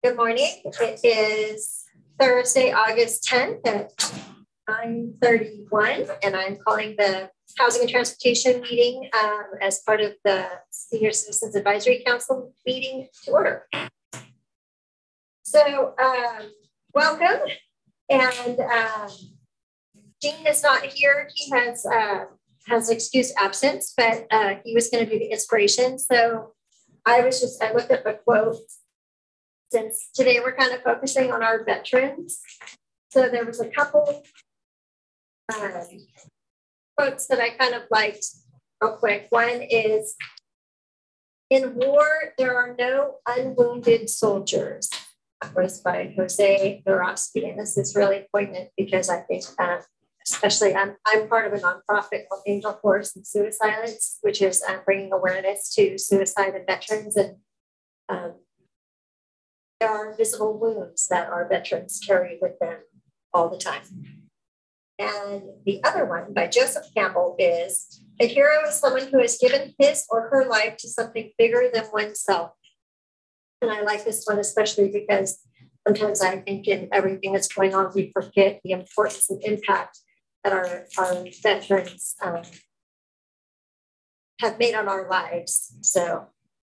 Good morning. It is Thursday, August 10th at 9:31, and I'm calling the Housing and Transportation meeting as part of the Senior Citizens Advisory Council meeting to order. So welcome. And Gene is not here. He has excused absence, but he was going to do the inspiration. So I looked up a quote. Since today we're kind of focusing on our veterans. So there was a couple quotes that I kind of liked real quick. One is, "In war, there are no unwounded soldiers." That was by Jose Dorosky. And this is really poignant because I think, especially I'm part of a nonprofit called Angel Force and Suicide, which is bringing awareness to suicide and veterans. And there are invisible wounds that our veterans carry with them all the time. And the other one by Joseph Campbell is, "A hero is someone who has given his or her life to something bigger than oneself." And I like this one especially because sometimes I think in everything that's going on, we forget the importance and impact that our veterans have made on our lives. So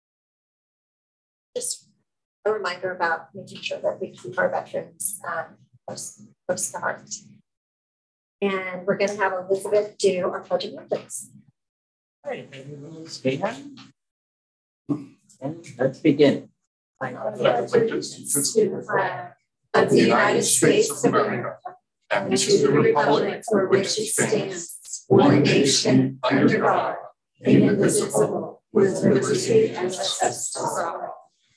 just a reminder about making sure that we keep our veterans close to heart. And we're going to have Elizabeth do our Pledge of Allegiance. All right, everyone, stand. And let's begin. I pledge allegiance to the flag of the United States of America and to the republic for which it stands, one nation under God, indivisible, with liberty and justice for all.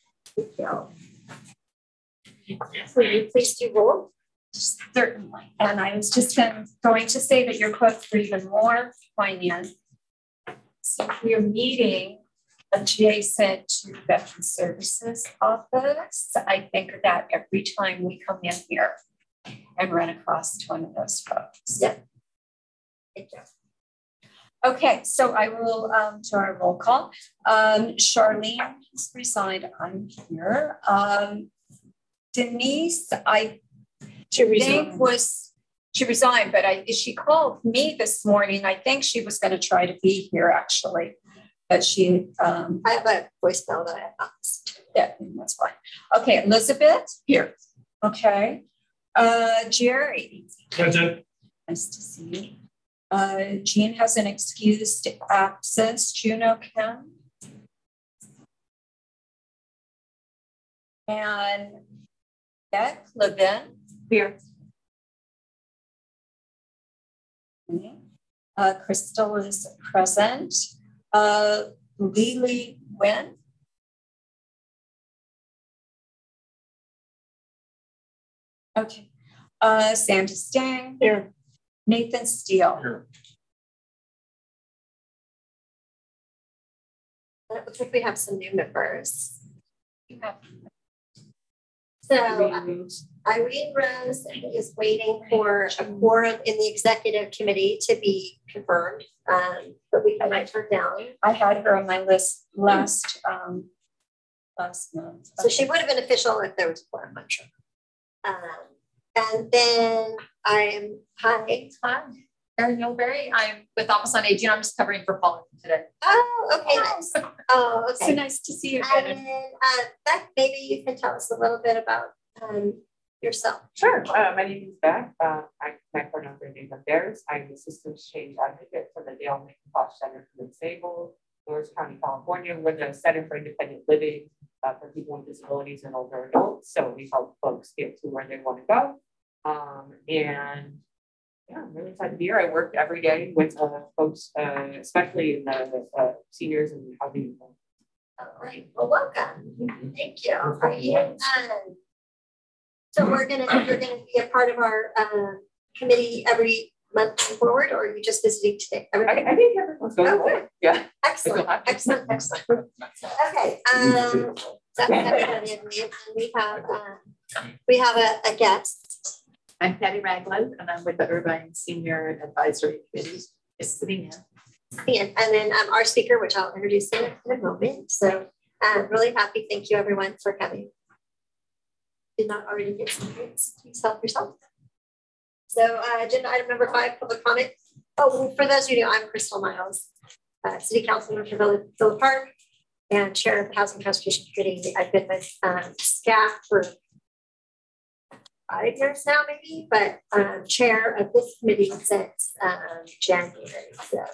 Will you please do roll? Certainly. And I was just going to say that your quotes were even more poignant. So if you're meeting adjacent to Veteran Services Office, I think of that every time we come in here and run across to one of those folks. Yeah. Thank you. Okay, so I will to our roll call. Charlene has resigned. I'm here. Denise, she resigned, but she called me this morning. I think she was going to try to be here actually, but she. I have a voicemail that I have asked. Yeah, that's fine. Okay, Elizabeth here. Okay, Jerry. Present. Nice to see you. Jean has an excused absence. Juno Kim. And Beck Levin here. Okay. Crystal is present. Lily Nguyen. Okay. Sandy Stang here. Nathan Steele. Here. It looks like we have some new members. Yeah. So Irene Rose is waiting for a quorum in the executive committee to be confirmed, but we can write her down. I had her on my list last month. So she would have been official if there was a quorum, I'm sure. And then hi. Erin Yulberry. I'm with Office on Aging. I'm just covering for Paula today. Oh, okay, nice. Oh, okay. So nice to see you And again. then, Beth, maybe you can tell us a little bit about yourself. Sure. My name is Beth. My pronoun for name affairs. I'm the systems change advocate for the Dale McIntosh Center for the Disabled, Orange County, California. We're the Center for Independent Living for people with disabilities and older adults. So we help folks get to where they want to go. And yeah, I'm really excited to be here. I work every day with folks, especially in the seniors and housing. All right. Well, welcome. Thank you. So you're gonna be a part of our committee every month forward, or are you just visiting today? I think everyone's going good. Yeah. Excellent. Okay. That's everybody. We have a guest. I'm Patty Ragland, and I'm with the Irvine Senior Advisory Committee. Is sitting in. And then our speaker, which I'll introduce in a moment. So really happy. Thank you, everyone, for coming. did not already get some drinks, please help yourself. So agenda item number 5, public comment. Oh, well, for those of you who know, I'm Crystal Miles, City Councilman for Villa Park and Chair of the Housing Transportation Committee. I've been with staff for 5 years now, maybe, but chair of this committee since January. So.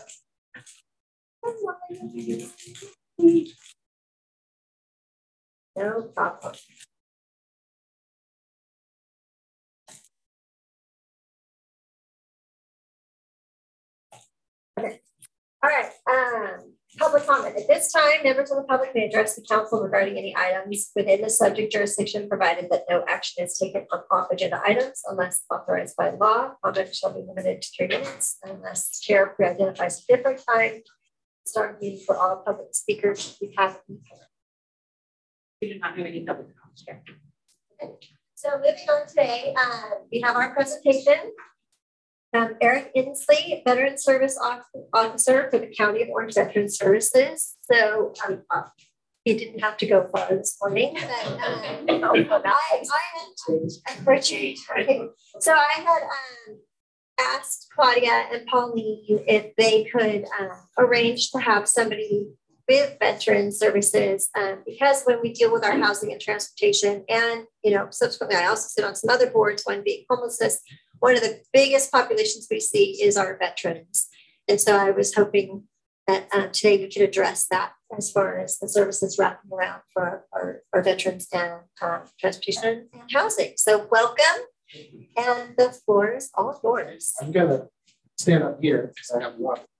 No problem. Okay. All right. Public comment. At this time, members of the public may address the council regarding any items within the subject jurisdiction, provided that no action is taken on off-agenda items unless authorized by law. Comment shall be limited to 3 minutes unless chair pre-identifies a different time. Start meeting for all public speakers. We do not have any public comments here. Okay. So moving on today, we have our presentation. Eric Inslee, Veteran Service Officer for the County of Orange Veteran Services. So he didn't have to go far this morning. But, I appreciate it. So I had asked Claudia and Pauline if they could arrange to have somebody with veteran services because when we deal with our housing and transportation and, subsequently I also sit on some other boards, one being homelessness, one of the biggest populations we see is our veterans. And so I was hoping that today we could address that as far as the services wrapping around for our veterans and transportation and housing. So welcome. And the floor is all yours. I'm going to stand up here because I have a lot.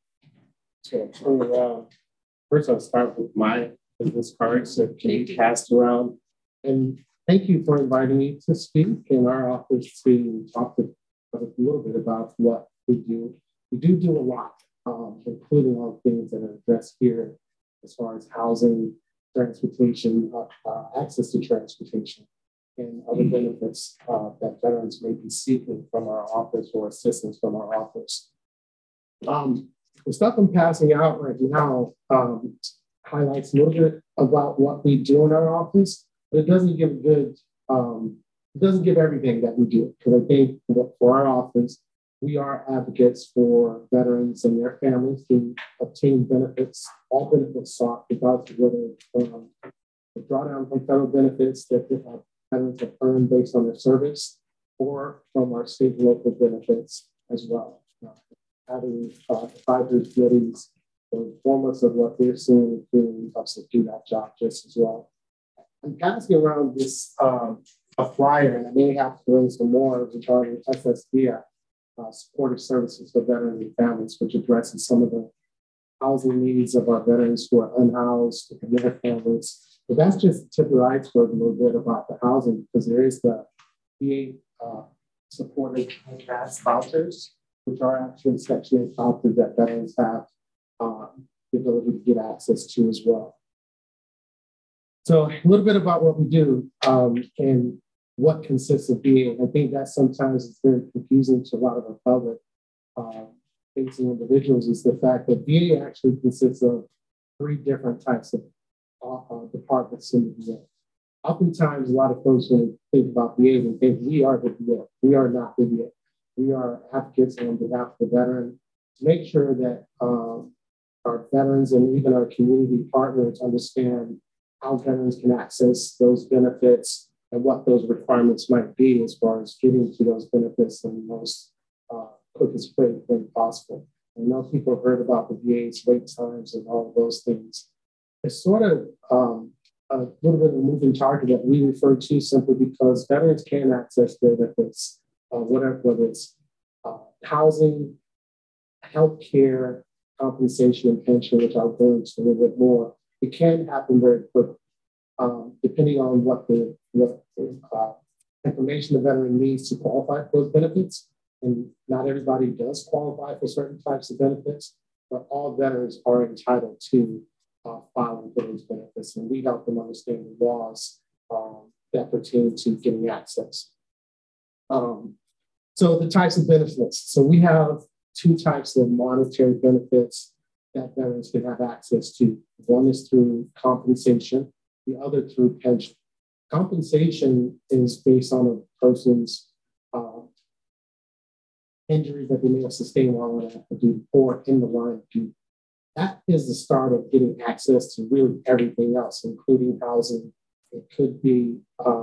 So first I'll start with my business cards that can be passed around. And thank you for inviting me to speak in our office to talk a little bit about what we do. We do a lot, including all the things that are addressed here as far as housing, transportation, access to transportation, and other benefits that veterans may be seeking from our office or assistance from our office. The stuff I'm passing out right now highlights a little bit about what we do in our office, but it doesn't give it doesn't give everything that we do. Because I think for our office, we are advocates for veterans and their families to obtain benefits, all benefits sought, regardless of whether the drawdown from federal benefits that veterans have earned based on their service, or from our state and local benefits as well. Having advisory committees to inform us of what they're seeing, including us to do that job just as well. I'm passing around this a flyer, and I may have to bring some more regarding SSVF, supportive services for veterans and families, which addresses some of the housing needs of our veterans who are unhoused and their families. But that's just the tip of the iceberg a little bit about the housing, because there is the VA supported vouchers, which are actually Section 8 vouchers that veterans have the ability to get access to as well. So a little bit about what we do and what consists of VA. I think that sometimes is very confusing to a lot of our public facing individuals, is the fact that VA actually consists of 3 different types of departments in the VA. Oftentimes, a lot of folks, when they think about VA, they think we are the VA. We are not the VA. We are advocates on behalf of the veteran to make sure that our veterans and even our community partners understand how veterans can access those benefits and what those requirements might be as far as getting to those benefits in the most quickest way possible. I know people have heard about the VA's wait times and all of those things. It's sort of a little bit of a moving target that we refer to simply because veterans can access benefits, whether it's housing, healthcare, compensation, and pension, which I'll go into a little bit more. It can happen very quickly, depending on what information the veteran needs to qualify for those benefits. And not everybody does qualify for certain types of benefits, but all veterans are entitled to filing for those benefits. And we help them understand the laws that pertain to getting access. So the types of benefits. So we have 2 types of monetary benefits that veterans can have access to. One is through compensation, the other through pension. Compensation is based on a person's injuries that they may have sustained while on active duty or in the line of duty. That is the start of getting access to really everything else, including housing. It could be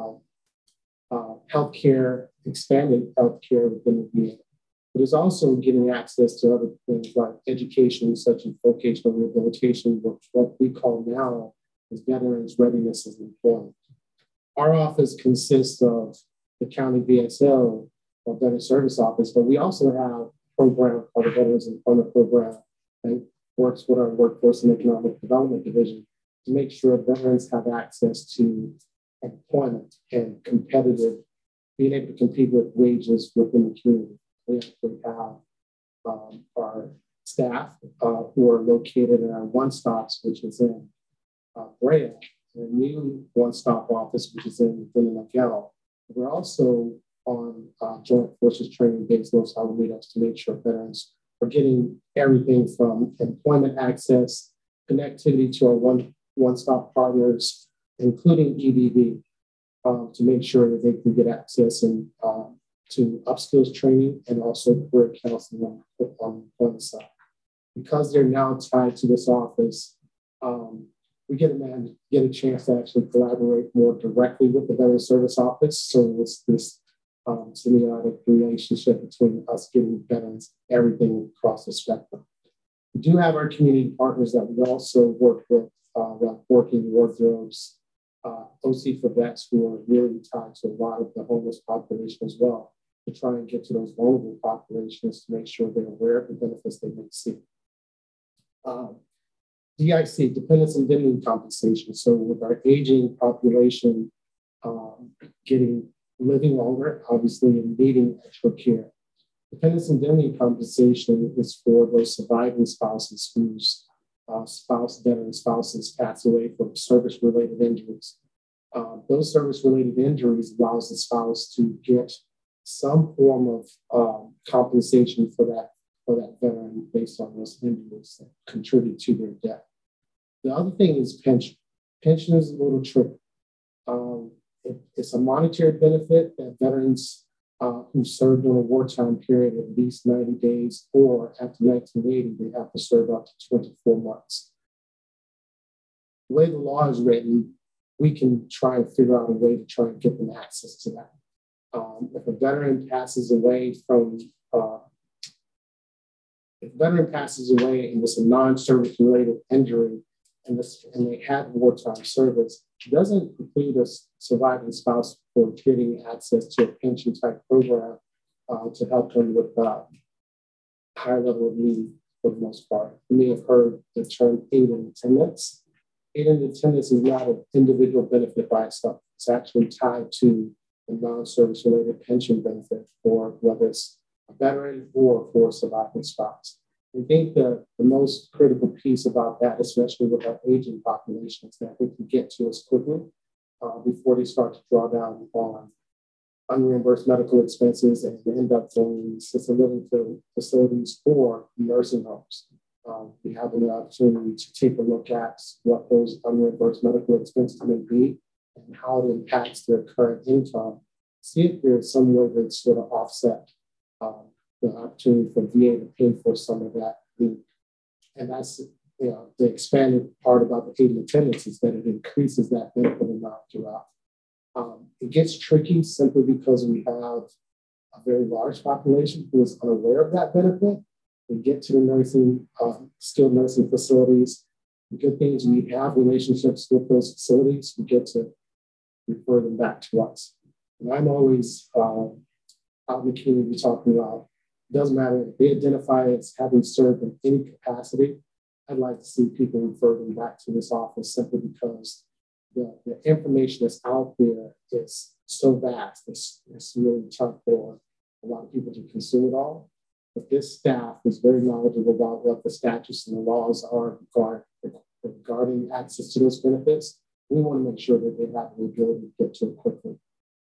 healthcare, expanded healthcare within the VA. But it's also getting access to other things like education, such as vocational rehabilitation, which what we call now is Veterans Readiness as Employment. Our office consists of the county VSO, or Veteran Service Office, but we also have a program called the Veterans Employment Program that works with our Workforce and Economic Development Division to make sure veterans have access to employment and competitive, being able to compete with wages within the community. We actually have our staff who are located in our one-stops, which is in Brea, and a new one-stop office, which is in Nagel. We're also on Joint Forces Training Base Los Alamitos to make sure veterans are getting everything from employment access, connectivity to our one-stop partners, including EDV, to make sure that they can get access and to upskills training and also career counseling on the employment side. Because they're now tied to this office, we get a chance to actually collaborate more directly with the Veteran Service Office. So it's this symbiotic relationship between us getting veterans everything across the spectrum. We do have our community partners that we also work with, like Working Wardrobes, OC for Vets, who are really tied to a lot of the homeless population as well, to try and get to those vulnerable populations to make sure they're aware of the benefits they may see. DIC, Dependents Indemnity Compensation. So with our aging population living longer, obviously, and needing extra care. Dependents Indemnity Compensation is for those surviving spouses whose veteran spouses pass away from service-related injuries. Those service-related injuries allows the spouse to get some form of compensation for that veteran based on those injuries that contribute to their death. The other thing is pension. Pension is a little tricky. It's a monetary benefit that veterans who served in a wartime period at least 90 days, or after 1980, they have to serve up to 24 months. The way the law is written, we can try and figure out a way to try and get them access to that. If a veteran passes away and it's a non-service related injury and they had wartime service, it doesn't preclude a surviving spouse from getting access to a pension type program to help them with high level of need for the most part. You may have heard the term aid in attendance. Aid in attendance is not an individual benefit by itself. It's actually tied to a non-service related pension benefit for whether it's a veteran or for a surviving spouse. I think the most critical piece about that, especially with our aging population, is that they can get to us quickly before they start to draw down on unreimbursed medical expenses and end up going in assisted living facilities or nursing homes. We have an opportunity to take a look at what those unreimbursed medical expenses may be and how it impacts their current income. See if there's some way that sort of offset the opportunity for VA to pay for some of that need. And that's the expanded part about the aid in attendance is that it increases that benefit amount throughout. It gets tricky simply because we have a very large population who is unaware of that benefit. We get to the nursing, skilled nursing facilities. The good thing is we have relationships with those facilities. We get to refer them back to us. And I'm always out in the community talking about, it doesn't matter if they identify as having served in any capacity. I'd like to see people refer them back to this office simply because the information that's out there is so vast. It's really tough for a lot of people to consume it all. But this staff is very knowledgeable about what the statutes and the laws are regarding access to those benefits. We want to make sure that they have the ability to get to it quickly.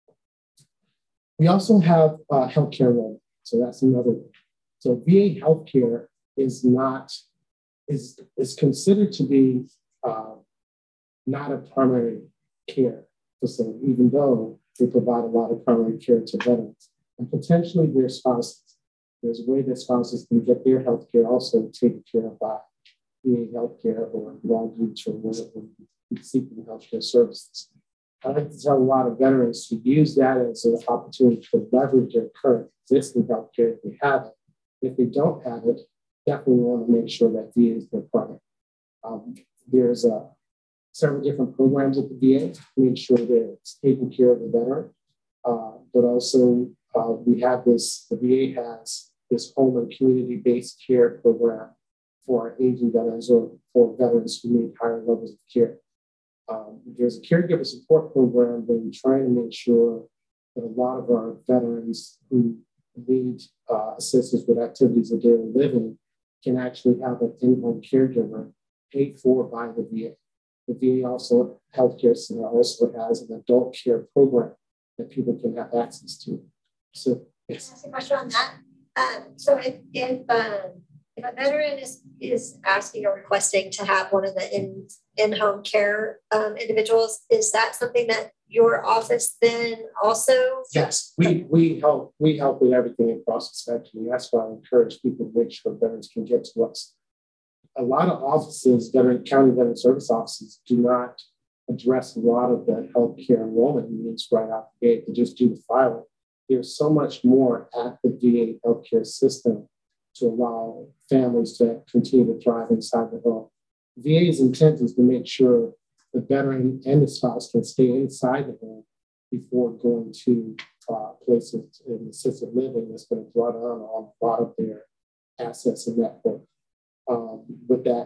We also have healthcare enrollment. So that's another one. So VA healthcare is considered to be not a primary care facility, even though they provide a lot of primary care to veterans. And potentially their spouses. There's a way that spouses can get their health care also taken care of by VA healthcare or Longreach or whatever seeking healthcare services. I like to tell a lot of veterans to use that as an opportunity to leverage their current existing healthcare if they have it. If they don't have it, definitely want to make sure that VA is their partner. There's several different programs at the VA to make sure that it's taking care of the veteran, but also we have this, the VA has this home and community-based care program for our aging veterans or for veterans who need higher levels of care. There's a caregiver support program where we're trying to make sure that a lot of our veterans who need assistance with activities of daily living can actually have an in-home caregiver paid for by the VA. The VA also, healthcare center also has an adult care program that people can have access to. So, yes. Can I ask a question on that? So if a veteran is asking or requesting to have one of the in-home care individuals, is that something that your office then also? Yes, we help with everything across the spectrum. That's why I encourage people to make sure veterans can get to us. A lot of offices, county veteran service offices, do not address a lot of the healthcare enrollment needs right out the gate. They just do the filing. There's so much more at the VA healthcare system to allow families to continue to thrive inside the home. VA's intent is to make sure the veteran and the spouse can stay inside the home before going to places in assisted living that's going to draw down on a lot of their assets and network. With that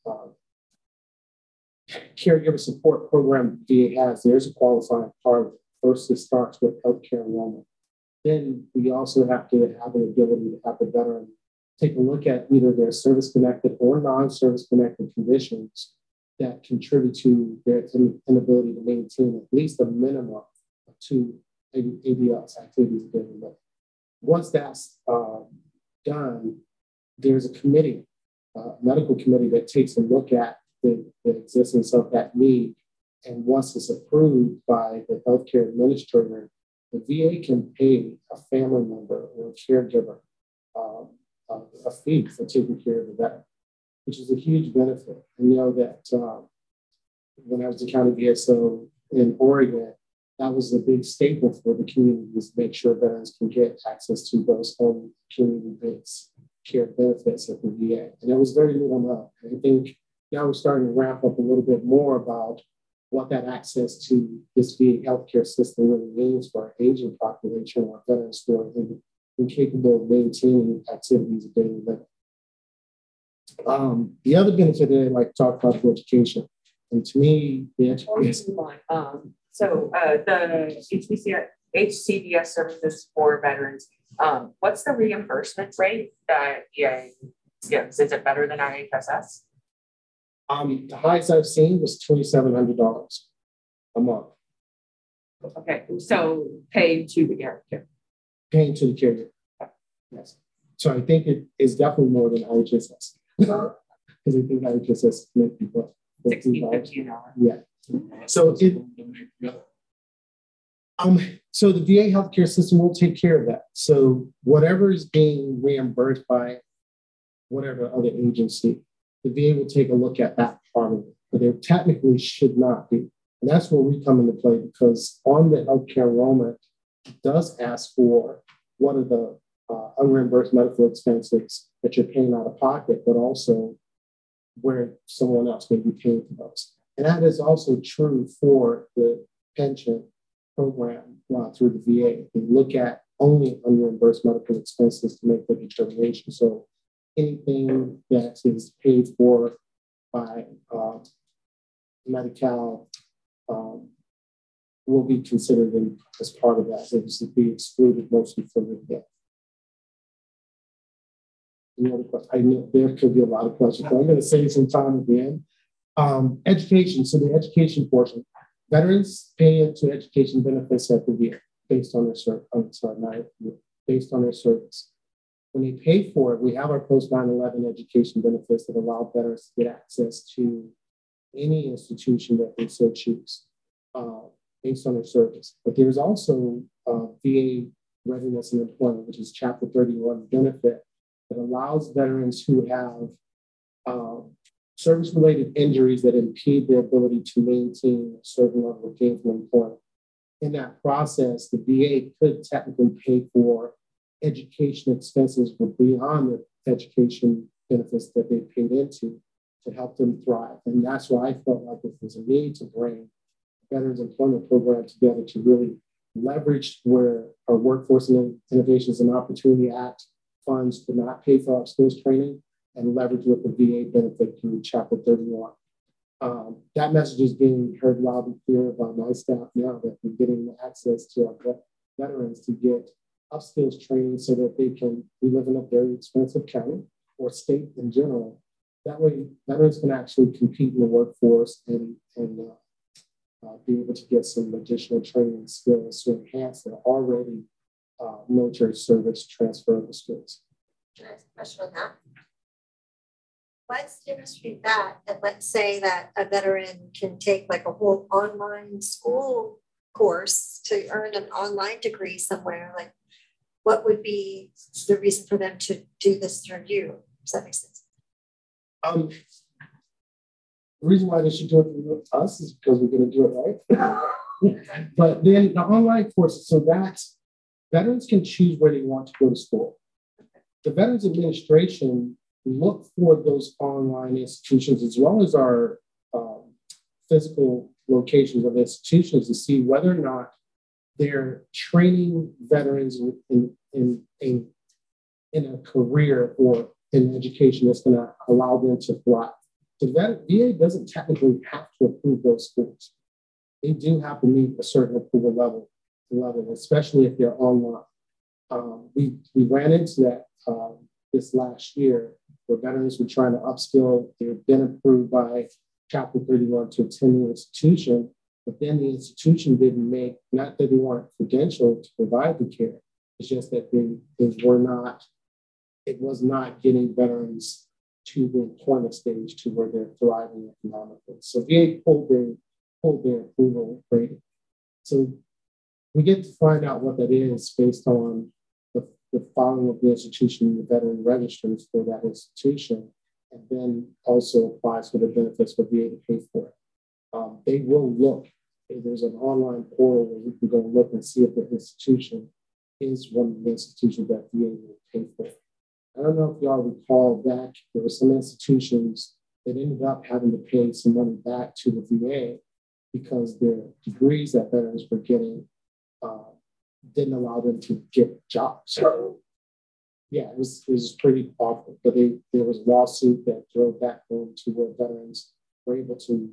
caregiver support program VA has, there's a qualifying part of it. First, it starts with healthcare enrollment. Then we also have to have the ability to have the veteran take a look at either their service-connected or non-service-connected conditions that contribute to their inability to maintain at least a minimum of 2 ADLs, activities of daily living. Once that's done, there's a committee, medical committee that takes a look at the existence of that need. And once it's approved by the healthcare administrator, the VA can pay a family member or a caregiver a fee for taking care of the veteran, which is a huge benefit. I know that when I was the county VSO in Oregon, that was a big staple for the communities to make sure veterans can get access to those home community-based care benefits at the VA. And it was very little known. I think now we're starting to ramp up a little bit more about what that access to this VA healthcare system really means for our aging population or veterans who are incapable of maintaining activities of daily living. The other benefit that I'd like to talk about is education. And to me, the education. The HCBS services for veterans, what's the reimbursement rate that EA gives? Is it better than IHSS? The highest I've seen was $2,700 a month. Okay, so paying to the caregiver. Paying to the caregiver. Yes. So I think it is definitely more than IHSS. Because I think IHSS may be what? $16.50 an hour. Yeah. So so the VA healthcare system will take care of that. So whatever is being reimbursed by whatever other agency, the VA will take a look at that part of it, but there technically should not be. And that's where we come into play, because on the healthcare enrollment, it does ask for what are the unreimbursed medical expenses that you're paying out of pocket, but also where someone else may be paying for those. And that is also true for the pension program through the VA. They look at only unreimbursed medical expenses to make the determination. So anything that is paid for by Medi-Cal will be considered as part of that. It will be excluded mostly from the VA. Any other questions? I know there could be a lot of questions, but I'm going to save some time at the end. Education. So the education portion. Veterans pay into education benefits at the VA based on their based on their service. When they pay for it, we have our post 9/11 education benefits that allow veterans to get access to any institution that they so choose. based on their service. But there's also VA readiness and employment, which is Chapter 31 benefit that allows veterans who have service-related injuries that impede their ability to maintain a certain level of gainful employment. In that process, the VA could technically pay for education expenses beyond the education benefits that they paid into to help them thrive. And that's why I felt like there was a need to bring Veterans Employment Program together to really leverage where our Workforce and Innovations and Opportunity Act funds could not pay for our skills training and leverage with the VA benefit through Chapter 31. That message is being heard loud and clear by my staff now that we're getting access to our veterans to get upskills training so that we live in a very expensive county or state in general. That way, veterans can actually compete in the workforce and be able to get some additional training skills to enhance their already military service transferable skills. Can I ask a question on that? Let's demonstrate that, and let's say that a veteran can take like a whole online school course to earn an online degree somewhere. Like, what would be the reason for them to do this through you? Does that make sense? The reason why they should do it with us is because we're going to do it right. But then the online courses, so that veterans can choose where they want to go to school. The Veterans Administration look for those online institutions as well as our physical locations of institutions to see whether or not they're training veterans in a career or in education that's going to allow them to thrive. The VA doesn't technically have to approve those schools. They do have to meet a certain approval level, especially if they're online. We ran into that this last year where veterans were trying to upskill. They've been approved by Chapter 31 to attend the institution, but then the institution didn't make, not that they weren't credentialed to provide the care, it's just that it was not getting veterans to the employment stage to where they're thriving economically. So VA pulled their approval rating. So we get to find out what that is based on the filing of the institution, the veteran registers for that institution, and then also applies for the benefits for VA to pay for it. They will look. There's an online portal where you can go look and see if the institution is one of the institutions that VA will pay for. I don't know if y'all recall back, there were some institutions that ended up having to pay some money back to the VA because their degrees that veterans were getting didn't allow them to get jobs. So, yeah, it was pretty awful. But there was a lawsuit that drove that home to where veterans were able to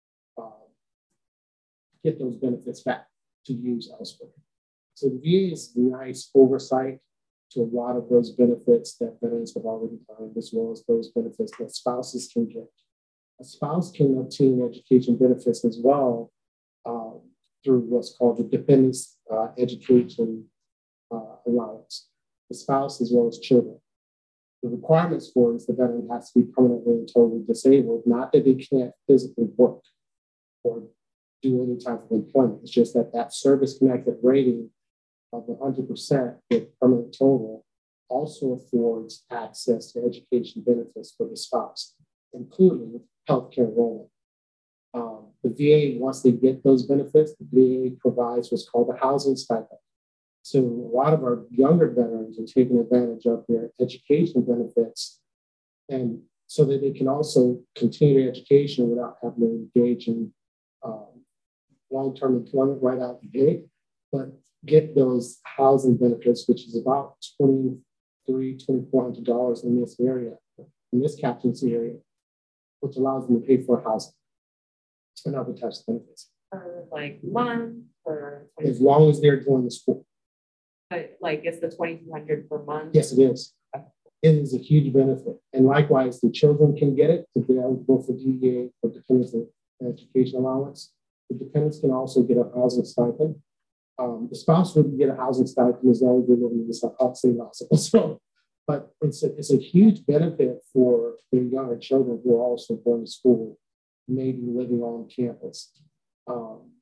get those benefits back to use elsewhere. So the VA is nice oversight to a lot of those benefits that veterans have already earned, as well as those benefits that spouses can get. A spouse can obtain education benefits as well through what's called the Dependents Education Allowance. The spouse as well as children. The requirements for it is the veteran has to be permanently and totally disabled, not that they can't physically work or do any type of employment. It's just that service-connected rating of 100% with permanent total also affords access to education benefits for the spouse, including healthcare enrollment. The VA, once they get those benefits, the VA provides what's called a housing stipend. So a lot of our younger veterans are taking advantage of their education benefits, and so that they can also continue their education without having to engage in long-term employment right out the gate, but get those housing benefits, which is about $2,400 in this area, in this captaincy area, which allows them to pay for housing and other types of benefits. Like month or as long as they're going to school. But like it's the $2,200 per month. Yes, it is. It is a huge benefit, and likewise, the children can get it if they're eligible for DEA or Dependents Education Allowance. The dependents can also get a housing stipend. The spouse wouldn't get a housing stipend as long as they're living in this housing hospital. So, but it's a huge benefit for the younger children who are also going to school, maybe living on campus.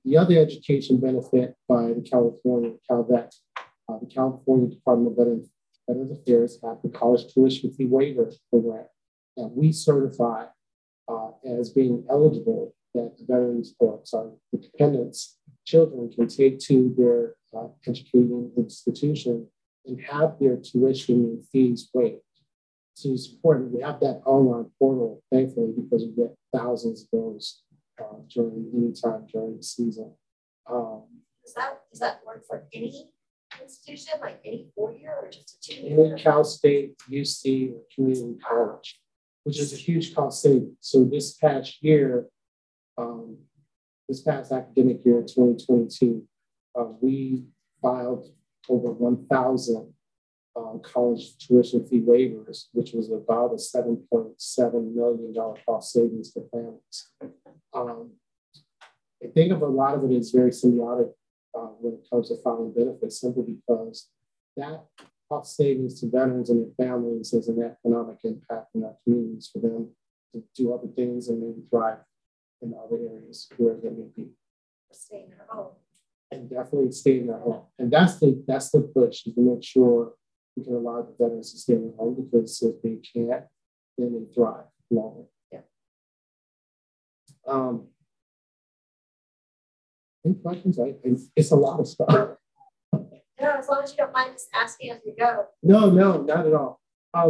The other education benefit by the California CalVet, the California Department of Veterans Affairs have the college tuition fee waiver program that we certify as being eligible that the veterans, or sorry, the dependents' children can take to their educating institution and have their tuition and fees waived. So it's important. We have that online portal, thankfully, because we get thousands of those during any time during the season. Does that work for any institution, like any 4-year or just a 2-year? Any Cal State, UC, or community college, which is a huge cost saving. So this past year, this past academic year, 2022, we filed over 1,000 college tuition fee waivers, which was about a $7.7 million cost savings for families. I think of a lot of it is very symbiotic when it comes to filing benefits, simply because that cost savings to veterans and their families has an economic impact in our communities for them to do other things and maybe thrive in other areas where they may be. Stay in their home. And definitely stay in their home. And that's the push, is to make sure we can allow the veterans to stay in their home, because if they can't, then they thrive longer. Yeah. Any questions? It's a lot of stuff. No, as long as you don't mind just asking as we go. No, not at all.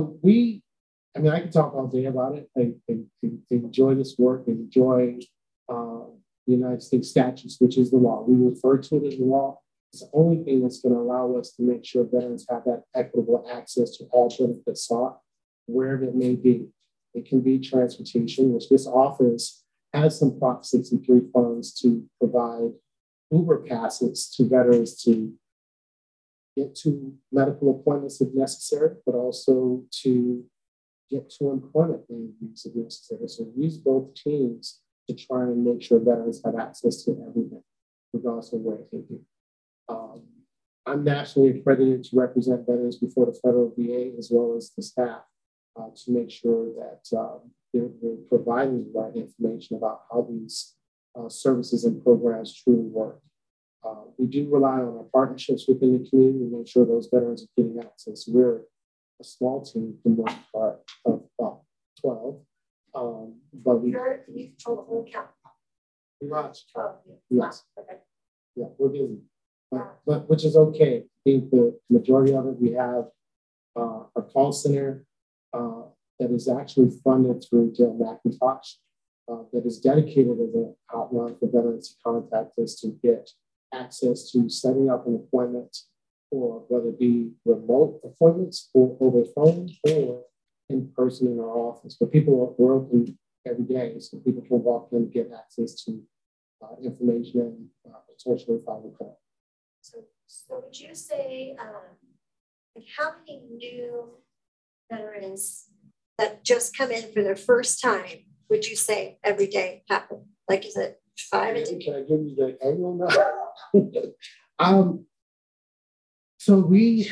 I can talk all day about it. I enjoy this work and enjoy the United States statutes, which is the law. We refer to it as the law. It's the only thing that's going to allow us to make sure veterans have that equitable access to all benefits sought, wherever it may be. It can be transportation, which this office has some Prop 63 funds to provide Uber passes to veterans to get to medical appointments if necessary, but also to get to employment interviews if necessary. So we use both teams to try and make sure veterans have access to everything, regardless of where it may be. I'm nationally accredited to represent veterans before the federal VA, as well as the staff, to make sure that they're providing the right information about how these services and programs truly work. We do rely on our partnerships within the community to make sure those veterans are getting access. We're a small team for the most part of about 12. But we control the whole county. Pretty much. 12. Yes. Okay. Yeah, we're busy. But which is okay. I think the majority of it, we have a call center that is actually funded through Dale McIntosh, that is dedicated as an hotline for veterans to contact us to get access to setting up an appointment, or whether it be remote appointments or over the phone or in person in our office. But we're open every day, so people can walk in and get access to information and potentially file a claim. So would you say, how many new veterans that just come in for their first time would you say every day happen? Like, is it 5 a day? Can I give you the annual number? So we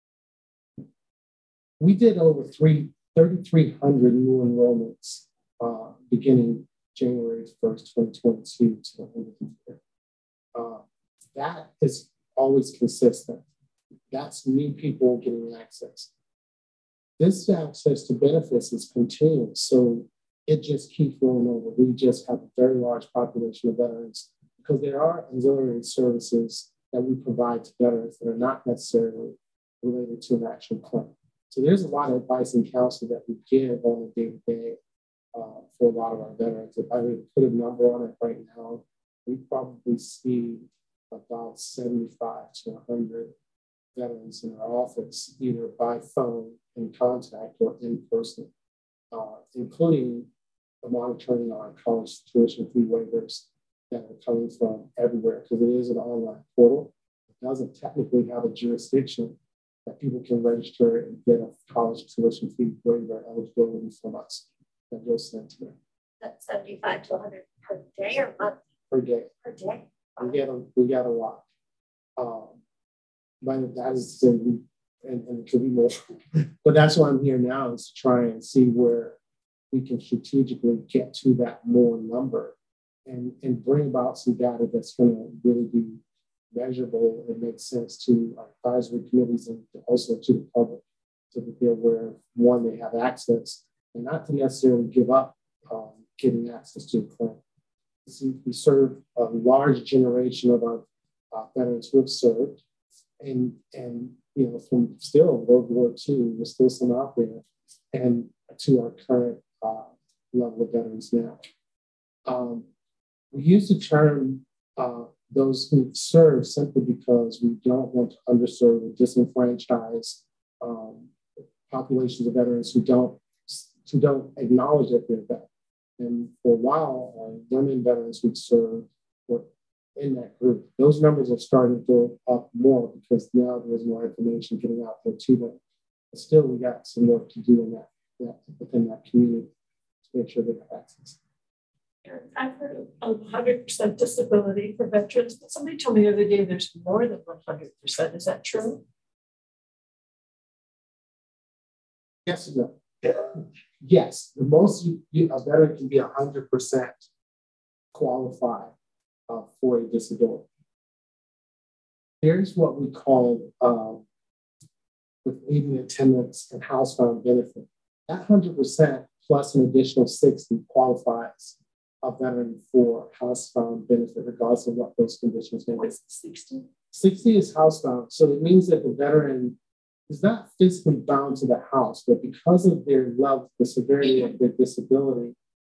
did over 3,300 new enrollments beginning January 1st, 2022 to the end of the year. That is always consistent. That's new people getting access. This access to benefits is continuous, so it just keeps rolling over. We just have a very large population of veterans because there are auxiliary services that we provide to veterans that are not necessarily related to an actual claim. So there's a lot of advice and counsel that we give on a day-to-day for a lot of our veterans. If I were to put a number on it right now, we probably see about 75 to 100 veterans in our office, either by phone, in contact, or in person, including the monitoring our college tuition fee waivers that are coming from everywhere, because it is an online portal. It doesn't technically have a jurisdiction that people can register and get a college tuition fee waiver eligibility from us that goes sent to them. That's 75 to 100 per day or month? Per day. Per day. We get a lot. But that is, and it could be more. But that's why I'm here now, is to try and see where we can strategically get to that more number and bring about some data that's going to really be measurable and make sense to our advisory committees and also to the public, so that they're aware, one, they have access, and not to necessarily give up getting access to a claim. We serve a large generation of our veterans who have served, and from still World War II, there's still some out there, and to our current level of veterans now. We use the term those who serve simply because we don't want to underserve or disenfranchise populations of veterans who don't acknowledge that they're veterans. And for a while, women veterans who served were in that group. Those numbers are starting to go up more because now there's more information getting out there to them. But still, we got some work to do in that within that community to make sure they have access. I've heard of 100% disability for veterans, but somebody told me the other day there's more than 100%. Is that true? Yes and no. Yes, the most a veteran can be 100% qualified for a disability. Here's what we call with aiding attendance and housebound benefit. That 100% plus an additional 60 qualifies a veteran for housebound benefit, regardless of what those conditions may be. What's 60? 60 is housebound, so it means that the veteran is not physically bound to the house, but because of their level, the severity of their disability,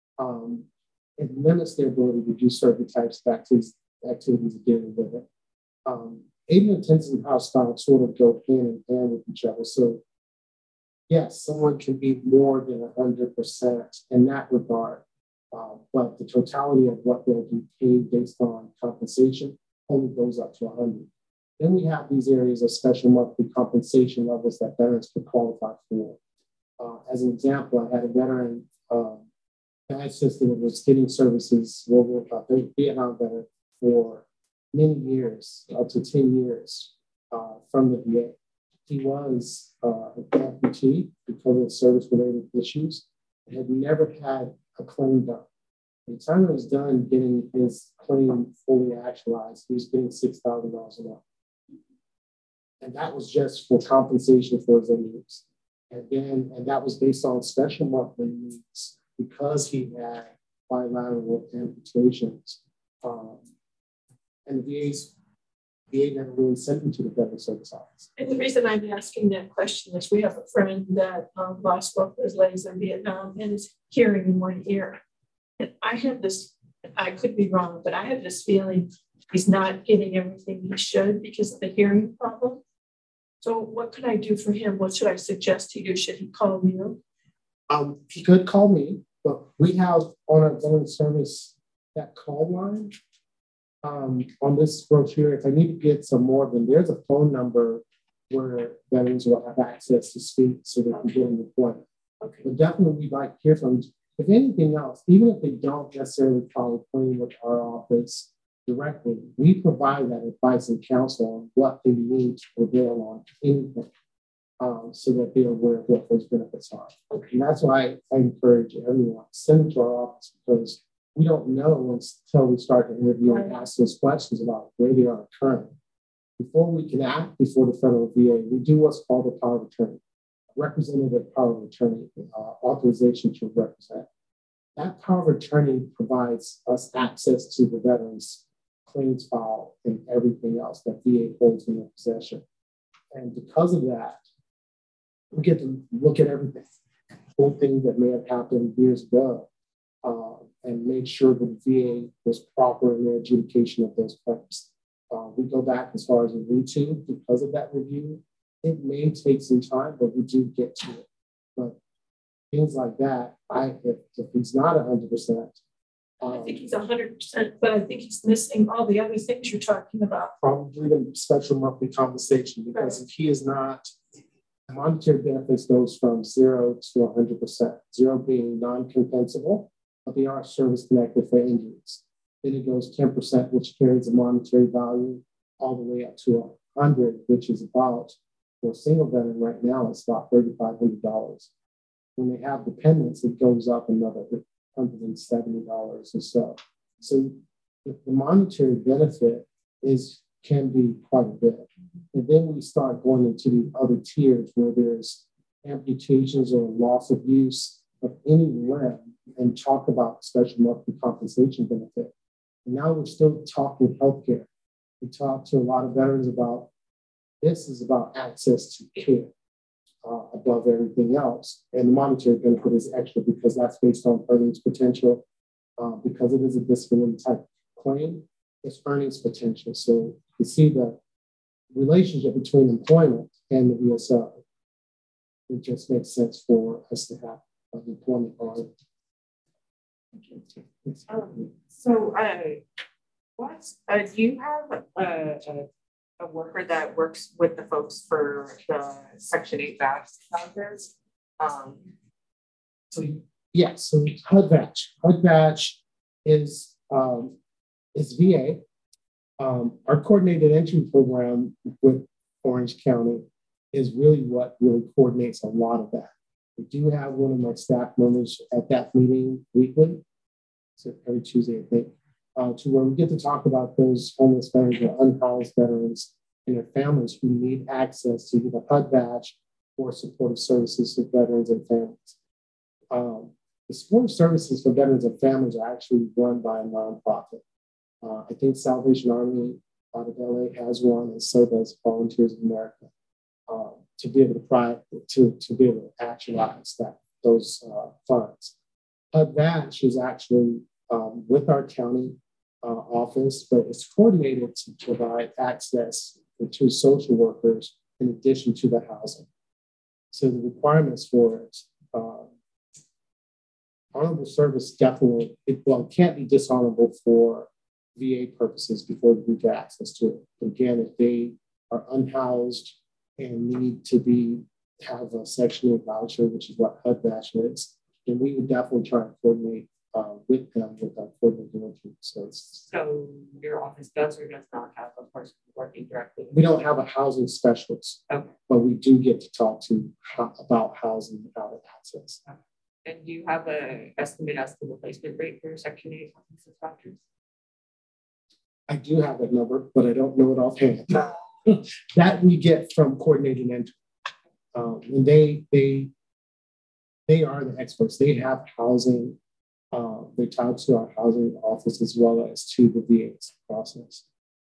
it limits their ability to do certain types of activities dealing with it. Aiding attendance and housebound sort of go hand in hand with each other. So, yes, someone can be more than 100% in that regard, but the totality of what they'll be paid based on compensation only goes up to 100. Then we have these areas of special monthly compensation levels that veterans could qualify for. As an example, I had a veteran that system that was getting services, Vietnam veteran, for many years, up to 10 years from the VA. He was an amputee because of service-related issues and had never had a claim done. By the time it was done getting his claim fully actualized, he was getting $6,000 a month. And that was just for compensation for his injuries. And that was based on special monthly needs because he had bilateral amputations. And the VA never really sent him to the Veteran Service Office. And the reason I'm asking that question is we have a friend that lost both his legs in Vietnam and is hearing in one ear. And I have this, I could be wrong, but I have this feeling he's not getting everything he should because of the hearing problem. So what could I do for him? What should I suggest he do? Should he call you? He could call me, but we have on our Veteran Service that call line on this brochure. If I need to get some more, then there's a phone number where veterans will have access to speak so they can get an appointment. Okay. But definitely we'd like to hear from them. If anything else, even if they don't necessarily file a claim with our office directly, we provide that advice and counsel on what they need to prevail on anything, so that they're aware of what those benefits are. Okay. And that's why I encourage everyone, send them to our office, because we don't know until we start to interview and ask those questions about where they are currently. Before we can act before the federal VA, we do what's called a power of attorney, representative power of attorney, authorization to represent. That power of attorney provides us access to the veteran's claims file and everything else that VA holds in their possession. And because of that, we get to look at everything, whole things that may have happened years ago, and make sure that the VA was proper in their adjudication of those claims. We go back as far as a routine because of that review. It may take some time, but we do get to it. But things like that, if he's not 100%, I think he's 100%, but I think he's missing all the other things you're talking about. Probably the special monthly compensation, because if he is not, monetary benefits goes from 0 to 100%. 0 being non-compensable, but they are service connected for injuries. Then it goes 10%, which carries a monetary value, all the way up to 100, which is about, for a single veteran right now, it's about $3,500. When they have dependents, it goes up another $170 or so. So the monetary benefit can be quite a bit. And then we start going into the other tiers where there's amputations or loss of use of any limb and talk about special monthly compensation benefit. And now we're still talking healthcare. We talk to a lot of veterans about this is about access to care above everything else. And the monetary benefit is extra because that's based on earnings potential. Because it is a disability type claim, it's earnings potential. So you see the relationship between employment and the VSO. It just makes sense for us to have an employment on. Do you have a worker that works with the folks for the Section 8 badge counters? So HUD batch. HUD batch is VA. Our coordinated entry program with Orange County is really what really coordinates a lot of that. We do have one of my staff members at that meeting weekly, so every Tuesday, I think, to where we get to talk about those homeless veterans or unhoused veterans and their families who need access to either HUD batch or supportive services to veterans and families. The supportive services for veterans and families are actually run by a nonprofit. I think Salvation Army out of LA has one, and so does Volunteers of America, to be able to actualize those funds. HUD batch is actually with our county office, but it's coordinated to provide access to social workers in addition to the housing. So the requirements for it, honorable service definitely, it can't be dishonorable for VA purposes before we get access to it. Again, if they are unhoused and need to have a Section 8 voucher, which is what HUD batch is, then we would definitely try to coordinate with them with our coordinating team. So your office does or does not have a person working directly? We don't have a housing specialist, okay, but we do get to talk to about housing and how to access. Okay. And do you have an estimate as to the replacement rate for your Section 8 housing vouchers? I do have that number, but I don't know it offhand. That we get from coordinating entry. And they are the experts. They have housing. They talk to our housing office as well as to the VA's process.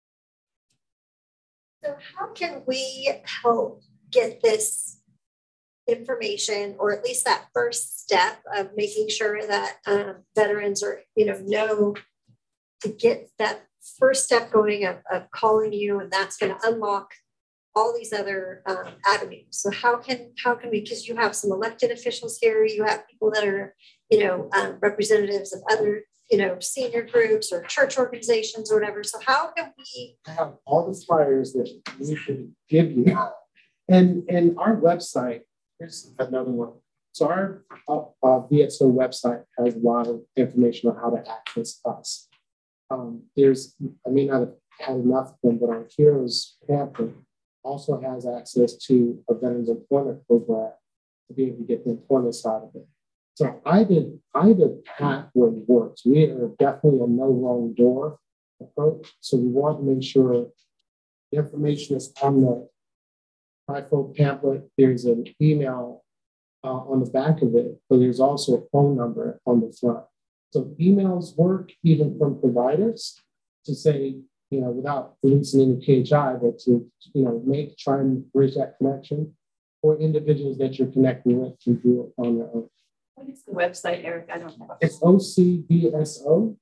So how can we help get this information, or at least that first step of making sure that veterans are, know to get that first step going of calling you, and that's going to unlock all these other avenues. So how can we, because you have some elected officials here, you have people that are, representatives of other, senior groups or church organizations or whatever. So how can we? I have all the flyers that we can give you. And our website, here's another one. So our VSO website has a lot of information on how to access us. I may not have had enough of them, but our Heroes pamphlet also has access to a veterans employment program to be able to get the employment side of it. So either pathway works. We are definitely a no wrong door approach. So we want to make sure the information is on the TriFolk pamphlet. There's an email on the back of it, but there's also a phone number on the front. So emails work even from providers to say, without releasing any PHI, but to, try and bridge that connection, or individuals that you're connecting with to do it on their own. What is the website, Eric? I don't know. It's OCVSO.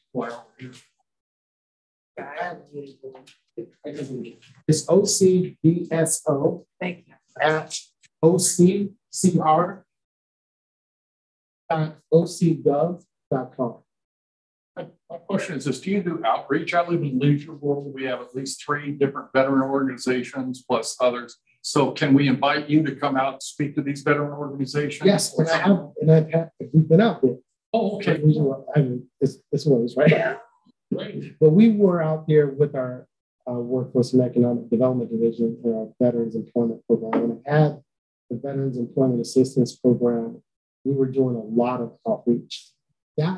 It's OCVSO. Thank you. At OCR.ocgov.com. My question is this: do you do outreach? I live in Leisure World. We have at least 3 different veteran organizations plus others. So can we invite you to come out and speak to these veteran organizations? Yes, we've been out there. Oh, okay. This was right. Great. But we were out there with our Workforce and Economic Development Division for our Veterans Employment Program. And I had the Veterans Employment Assistance Program. We were doing a lot of outreach. That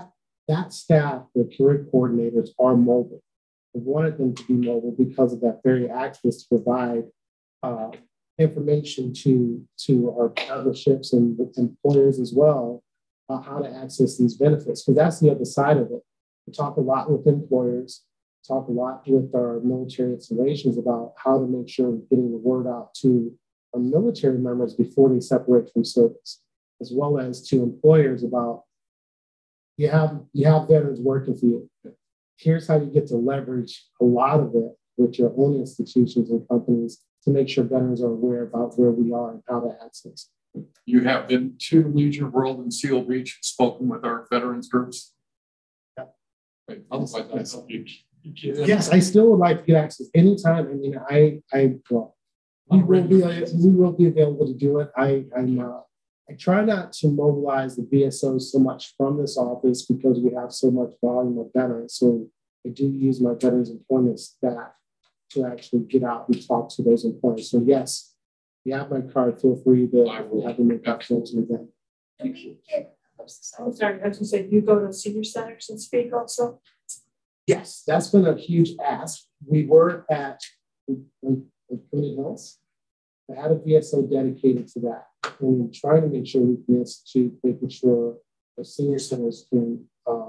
that staff, the career coordinators, are mobile. We wanted them to be mobile because of that very access to provide information to our partnerships and employers as well, how to access these benefits. Because that's the other side of it. We talk a lot with employers, talk a lot with our military installations about how to make sure we're getting the word out to our military members before they separate from service, as well as to employers about you have veterans working for you. Here's how you get to leverage a lot of it with your own institutions and companies to make sure veterans are aware about where we are and how to access. You have been to Legion of World and Seal Beach, spoken with our veterans groups. Yeah. Right. Otherwise, yes, I still would like to get access anytime. I mean, we will be available to do it. I try not to mobilize the VSO so much from this office because we have so much volume of veterans. So I do use my veterans employment staff to actually get out and talk to those employers. So yes, you have my card. Feel free to have me make that phone to them. I'm sorry, I was going to say, you go to senior centers and speak also? Yes, that's been a huge ask. We were at Queen Hills. I had a VSO dedicated to that. And we're trying to make sure we commit to making sure the senior centers can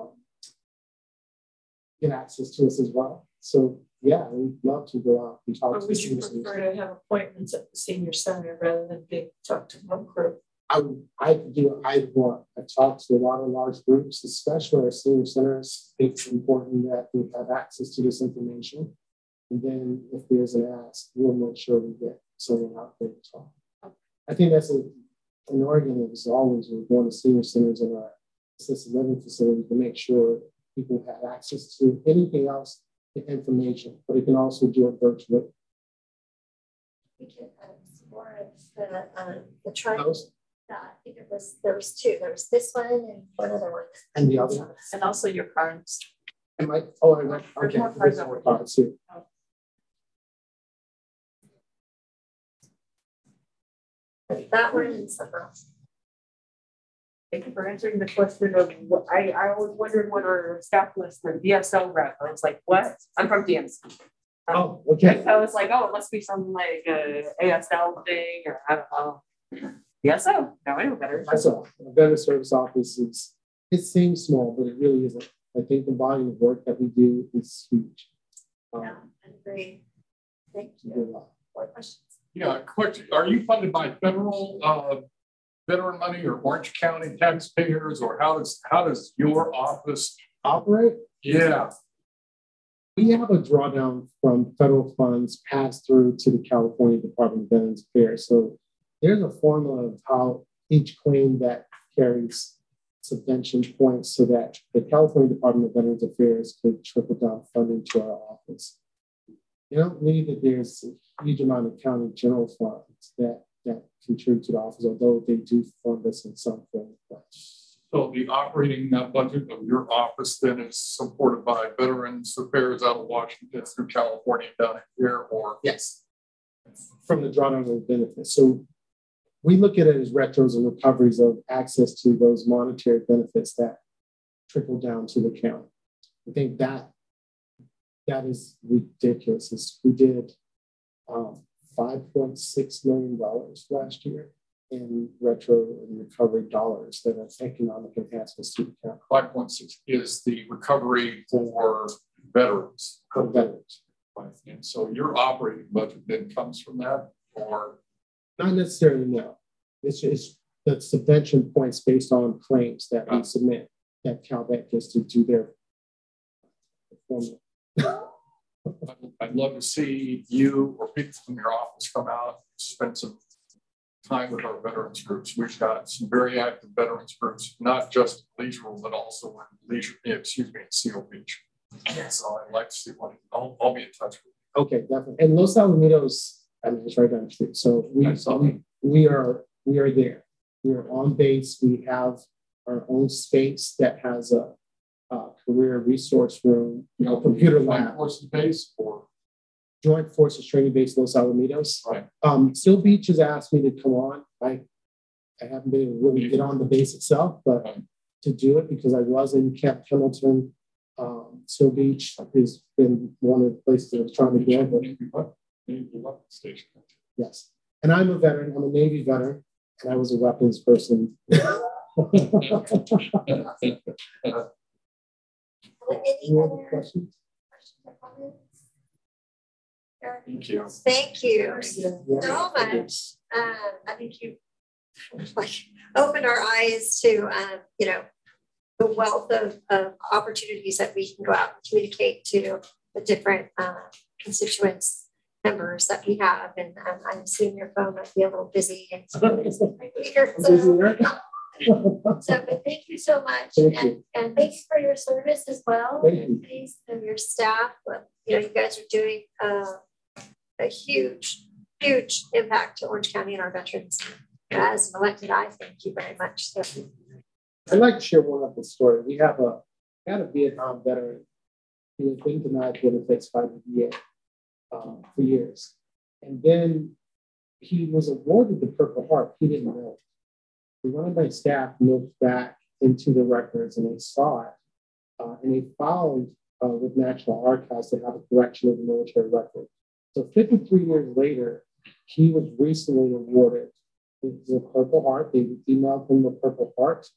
get access to us as well. So yeah, we'd love to go out and talk to the senior centers. Would you prefer to have appointments at the senior center rather than being talked to one group? I do either one. I talk to a lot of large groups, especially our senior centers. It's important that we have access to this information. And then if there's an ask, we'll make sure we get someone out there to talk. I think that's in Oregon, it was always we're going to senior centers and our assisted living facilities to make sure people have access to anything else, the information, but it can also do it virtually. We can explore the chart. I think there was two. There was this one and one other one. And the other one. And also your cards. And my okay. There's more cards too. That one and something else. Thank you for answering the question of what I was wondering what our staff list for VSO rep. I was like, what? I'm from DMC. Oh, okay. I was like, oh, it must be some like ASL thing or I don't know. VSO. Now I know better. That's all. A veteran service office it seems small, but it really isn't. I think the volume of work that we do is huge. Yeah, I agree. Thank you. More questions? Yeah, question. Are you funded by federal veteran money or Orange County taxpayers, or how does your office operate? Yeah. We have a drawdown from federal funds passed through to the California Department of Veterans Affairs. So there's a formula of how each claim that carries subvention points so that the California Department of Veterans Affairs could trickle down funding to our office. You don't need that there's a huge amount of county general funds that contribute to the office, although they do fund us in some form. So the operating budget of your office then is supported by Veterans Affairs out of Washington through California down here, or? Yes, from the drawdown of benefits. So we look at it as retros and recoveries of access to those monetary benefits that trickle down to the county. I think that is ridiculous. We did $5.6 million last year in retro and recovery dollars that are economic enhancements to the county. 5.6 is the recovery for veterans. For veterans. And so your operating budget then comes from that, or? Not necessarily, no. It's the subvention points based on claims that we submit that CalVet gets to do their formula. I'd love to see you or people from your office come out, spend some time with our veterans groups. We've got some very active veterans groups, not just Leisure, but also in Seal Beach. Yes. So I'd like to see one. I'll be in touch with you. Okay, definitely. And Los Alamitos, I mean, it's right down the street. So we are there. We are on base. We have our own space that has a career resource room, computer lab. Forces base or Joint Forces Training Base Los Alamitos. Right. Seal Beach has asked me to come on. I haven't been able to really get on the base itself, but to do it because I was in Camp Pendleton. Seal Beach has been one of the places I was trying to go, but Station. yes. And I'm a veteran. I'm a Navy veteran, and I was a weapons person. Any other questions? or comments? Thank you. Thank you so much. I think you opened our eyes to, the wealth of opportunities that we can go out and communicate to the different constituents members that we have. And I'm seeing your phone might be a little busy. And so, but thank you so much. And thanks for your service as well. And thanks to your staff. You guys are doing a huge impact to Orange County and our veterans. As an elected, I thank you very much. So. I'd like to share one other story. We had a Vietnam veteran who had been denied benefits by the VA for years. And then he was awarded the Purple Heart. He didn't know. One of my staff looked back into the records and they saw it. And they filed with National Archives to have a correction of the military record. So 53 years later, he was recently awarded the Purple Heart. They emailed him the Purple Heart.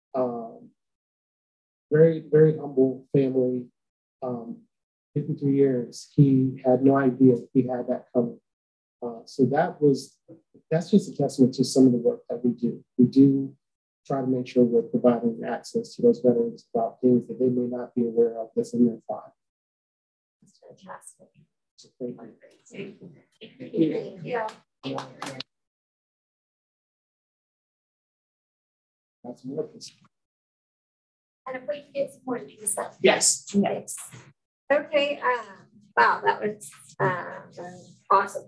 Very, very humble family. 53 years, he had no idea he had that coming. So that's just a testament to some of the work that we do. We do try to make sure we're providing access to those veterans about things that they may not be aware of that's in their file. That's fantastic. So thank you. Thank you. That's more. And if we can get some more of these stuff. Yes. Thanks. Okay. Wow, that was awesome.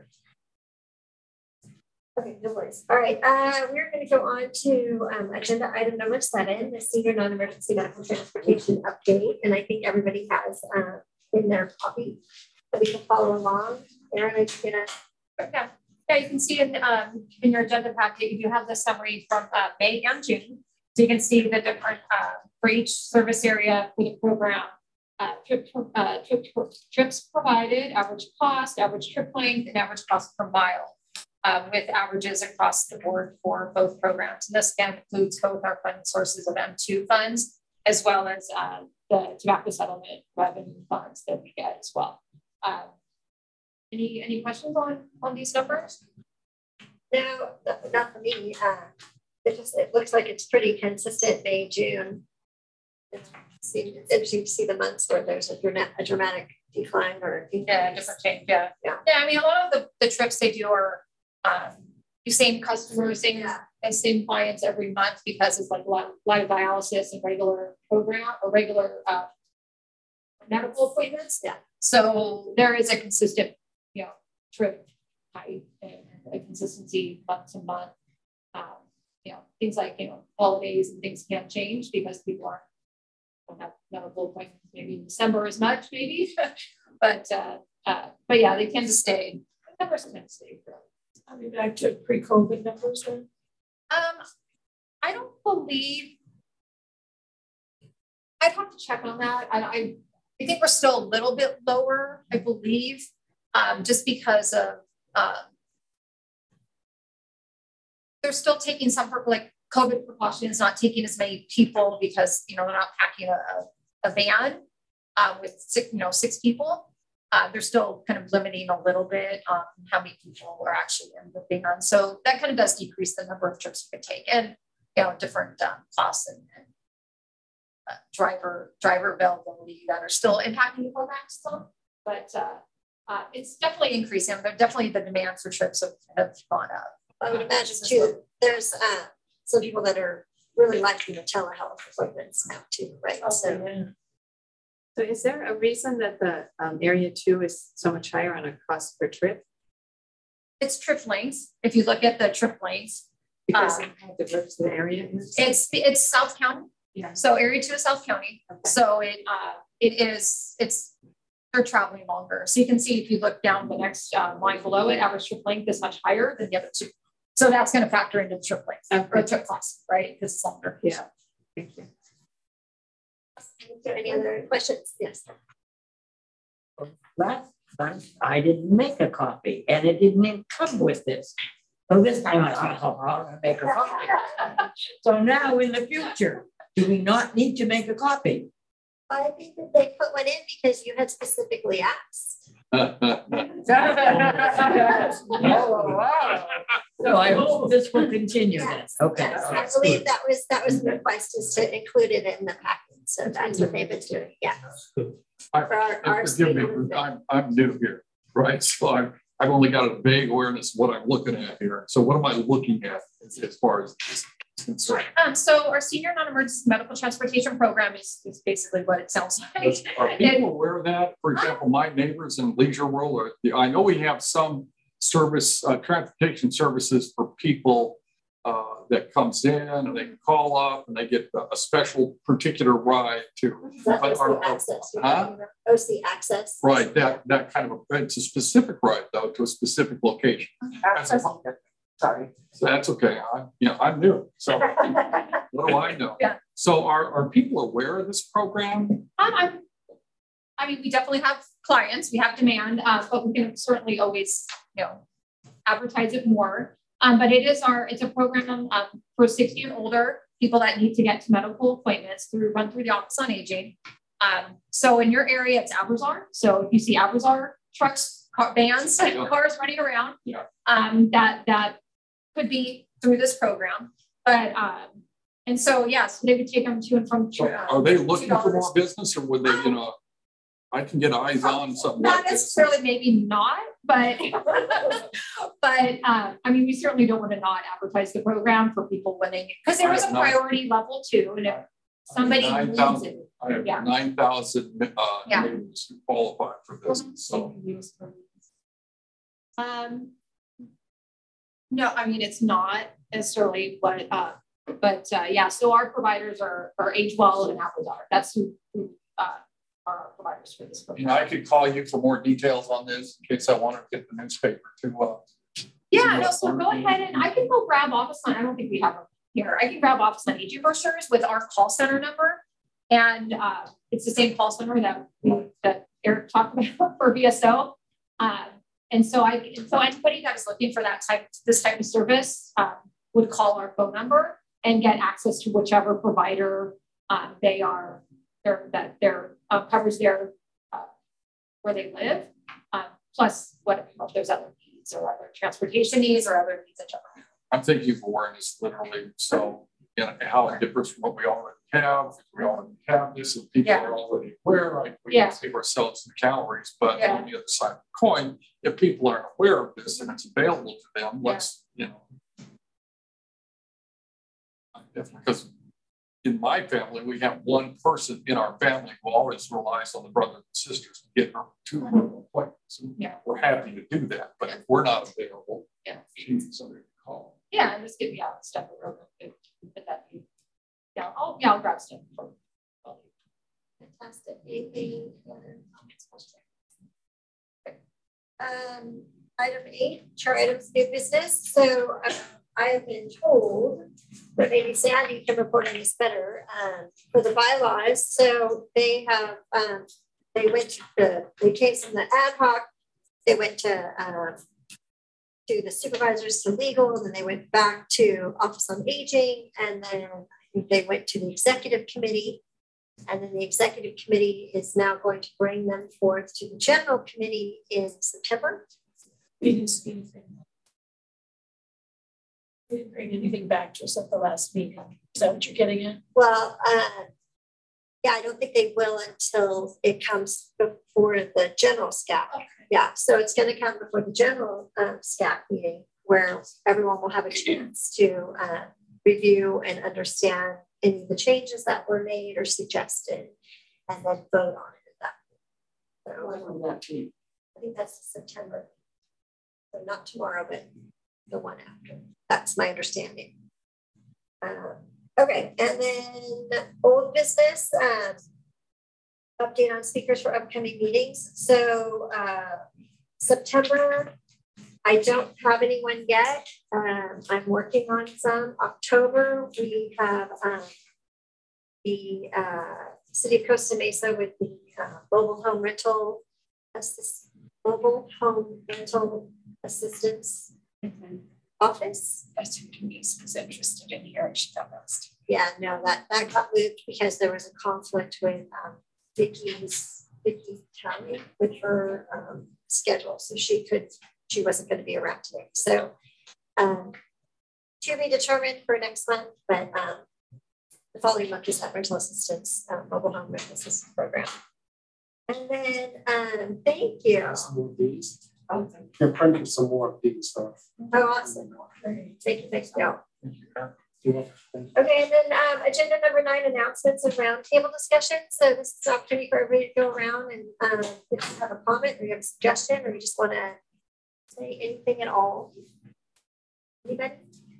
Okay, no worries. All right, we're going to go on to agenda item number 7, the senior non-emergency medical transportation update. And I think everybody has in their copy that we can follow along. Erin, are you gonna? Yeah, you can see in your agenda packet, you do have the summary from May and June. So you can see the different for each service area for the program. Trips provided, average cost, average trip length, and average cost per mile, with averages across the board for both programs. And this again includes both our funding sources of M2 funds, as well as the tobacco settlement revenue funds that we get as well. Any questions on these numbers? No, not for me. It looks like it's pretty consistent May, June. It's interesting to see the months where there's a dramatic decline or different change. Yeah. I mean, a lot of the trips they do are the same customers, same clients every month, because it's like a lot of dialysis and regular program or regular medical appointments. Yeah. So there is a consistent, trip type and a consistency month to month. Things like holidays and things can't change because people don't have medical appointments maybe in December as much, maybe. but yeah, they tend to stay. The numbers tend to stay. Are we back to pre-COVID numbers then? I don't believe. I'd have to check on that. I think we're still a little bit lower, I believe, just because of they're still taking some like COVID precautions, not taking as many people because they're not packing a van with 6 people. They're still kind of limiting a little bit on how many people are actually in the van. So that kind of does decrease the number of trips you could take, and different costs and driver availability that are still impacting the program still. But it's definitely increasing. Definitely the demand for trips have gone up. I would imagine too, there's some people that are really liking the telehealth appointments now too, right? So is there a reason that the area 2 is so much higher on a cost per trip? It's trip lengths. If you look at the trip lengths, because of the trips to the area, it's South County. Yeah. So area 2 is South County. Okay. So they're traveling longer. So you can see if you look down the next line below it, average trip length is much higher than the other 2. So that's going to factor into the trip length or trip cost, right? Because it's longer. Yeah. Thank you. there any other questions? Yes. Last month, I didn't make a copy and it didn't even come with this. So this time I'll make a copy. So now in the future, do we not need to make a copy? I think that they put one in because you had specifically asked. Oh, wow. So I hope this will continue then. Okay. Yes, I believe that was the request, is to include it in the packet. So that's what they've been doing. Yeah. For our forgive me, I'm new here, right? So I've only got a vague awareness of what I'm looking at here. So what am I looking at as far as this is concerned? So our senior non-emergency medical transportation program is basically what it sounds like. Are people aware of that? For example, my neighbors in Leisure World, I know we have some service, transportation services for people that comes in and they can call up and they get a special particular ride to OC access. OC access. Right, that kind of it's a specific ride though to a specific location. Sorry. So that's okay. I'm new. So what do I know? Yeah. So are people aware of this program? I mean, we definitely have clients, we have demand, but we can certainly always, advertise it more. But it's a program for 60 and older people that need to get to medical appointments run through the Office on Aging. So in your area, it's Abrazar. So if you see Abrazar trucks, vans, cars running around, that could be through this program. But and so so they would take them to and from. So are they looking for more business, or would they, I can get eyes on something not like necessarily, this. maybe not, but I mean, we certainly don't want to not advertise the program for people when they, because there is a priority level too, and if somebody needs it. I have 9,000 neighbors who qualify for this. So. No, I mean, it's not necessarily what, so our providers are Age Well and Abrazar. That's who are our providers for this program. I could call you for more details on this in case I want to get the newspaper to. So go ahead and I can go grab Office on. I don't think we have them here. I can grab Office on Aging brochures with our call center number, and it's the same call center that Eric talked about for VSO. And so anybody that is looking for this type of service would call our phone number and get access to whichever provider covers their where they live, plus if there's other needs or other transportation needs or other needs in general. I'm thinking of awareness literally. So how it differs from what we already have. We already have this, and people are already aware. Like we can save ourselves some calories, but on the other side of the coin, if people aren't aware of this and it's available to them, because in my family, we have one person in our family who always relies on the brothers and sisters to get her to her appointments. We're happy to do that, but if we're not available, she needs somebody to call. Yeah, and just give me out stuff real quick. I'll grab stuff. Fantastic. Item 8, chair items, new business. So I have been told that maybe Sandy can report on this better for the bylaws. So they have, they came from the ad hoc, they went to the supervisors to legal, and then they went back to Office on Aging, and then I think they went to the executive committee, and then the executive committee is now going to bring them forth to the general committee in September. We didn't see anything. We didn't bring anything back to us at the last meeting. Is that what you're getting at? Well, I don't think they will until it comes before the general SCAC. Okay. Yeah, so it's going to come before the general SCAC meeting, where everyone will have a chance to review and understand any of the changes that were made or suggested, and then vote on it at that point. So, when will that be? I think that's September. So not tomorrow, but the one after. That's my understanding. Okay, and then old business, update on speakers for upcoming meetings. So September, I don't have anyone yet. I'm working on some. October, we have the City of Costa Mesa with the mobile home rental assistance office. That's who Denise was interested in hearing. She got lost. Yeah, no, that got moved because there was a conflict with Vicky's county with her schedule, so she wasn't going to be around today. So to be determined for next month, but the following month is that rental assistance, mobile home rental assistance program. And then thank you. Some of these. You're printing some more of these stuff. Oh, awesome. Thank you. Thank you. Okay, and then agenda number 9, announcements and roundtable discussion. So this is an opportunity for everybody to go around and if you have a comment or you have a suggestion or you just want to say anything at all. Anybody?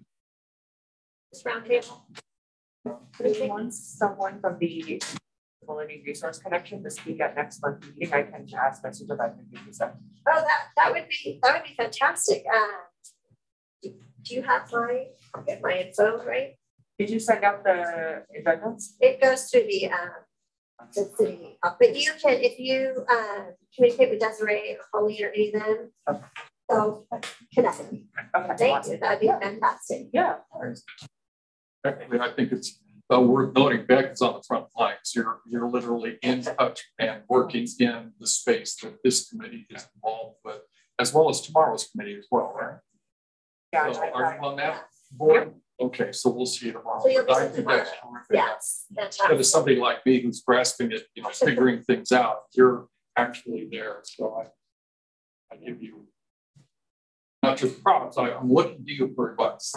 This roundtable. If you want someone from the Disability Resource Connection to speak at next month's meeting, I can ask my supervisor to do so. Oh, that would be fantastic. Do you have my info, right? Did you send out the agendas? It goes through the city, but you can, if you communicate with Desiree or Holly or any of them, okay. So connect. Okay. Thank you. That'd be fantastic. Yeah. Actually, I think it's worth noting. Beck is on the front lines. You're literally in touch and working in the space that this committee is involved with, as well as tomorrow's committee as well, right? Yeah. So are you on that board? Yep. Okay, so we'll see you tomorrow. So you'll be I think that's terrific. Yes, that's But as somebody like me who's grasping it, figuring things out, you're actually there. So I give you not just props. I'm looking to you for advice.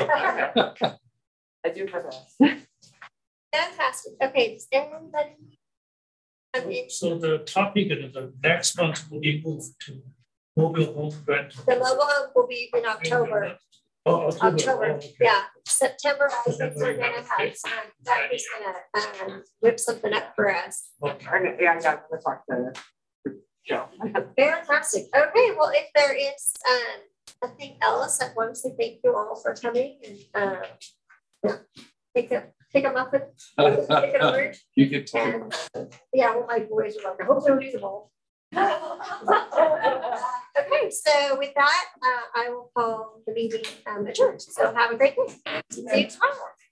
I do for this. Fantastic. Okay, does anybody? So the topic of the next month will be moved to mobile home rental. The mobile home will be in October. Oh, October. Oh, okay. Yeah. September, I think we're gonna have that is gonna whip something up for us. Okay. Yeah, I got to talk to. Yeah. Fantastic. Okay, well, if there is nothing else, I want to say thank you all for coming and take a muffin. Take a word. You can tell. Yeah, well, my boys are like, I hope they're reasonable. Okay, so with that, I will call the meeting adjourned. So have a great day. See you tomorrow.